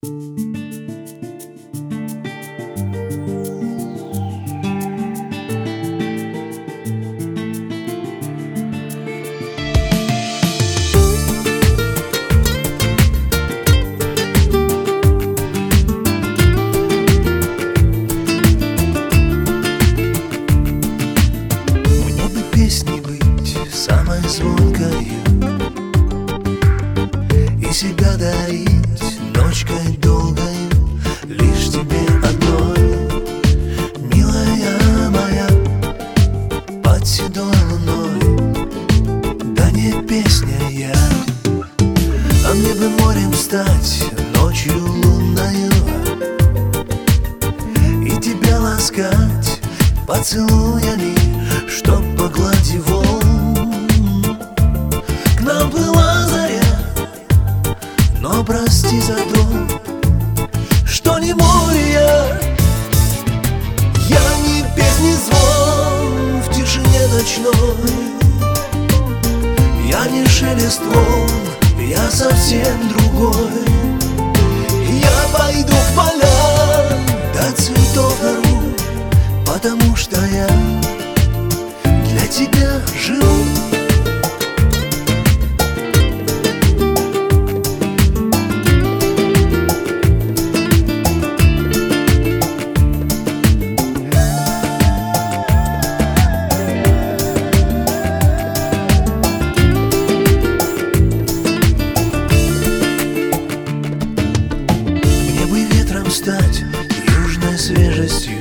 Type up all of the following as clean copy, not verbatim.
Песни быть самой звонкой и себя дарить ночкой долгой лишь тебе одной, милая моя, под седой луной. Да не песня я, а мне бы морем стать ночью лунною и тебя ласкать поцелуями, чтоб погладить волн. К нам была заря, но прости за то, что не море я. Я не песни звон в тишине ночной, я не шелест волн, я совсем другой. Я пойду в поля, до цветов нару, потому что я для тебя живу. Мне бы ветром стать, южной свежестью,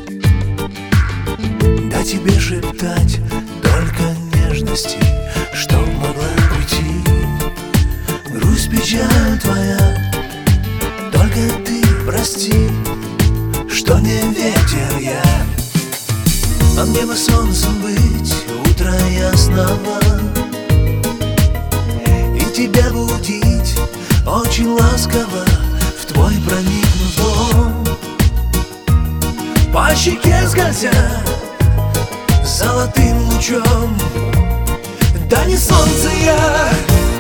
да тебе шептать только нежности, чтоб могла уйти грусть, печаль твоя. Только ты прости, что не ветер я, а мне бы солнцем быть утра ясного и тебя будить очень ласково, в твой проникнув дом, по щеке скользя золотым лучом. Да не солнце я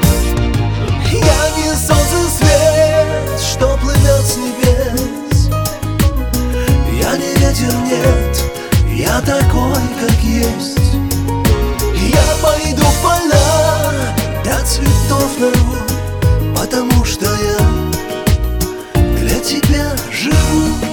не солнце свет, что плывет с небес. Я не ветер, нет, я такой, как есть. Я пойду в поля, до цветов нарву, потому что я для тебя живу.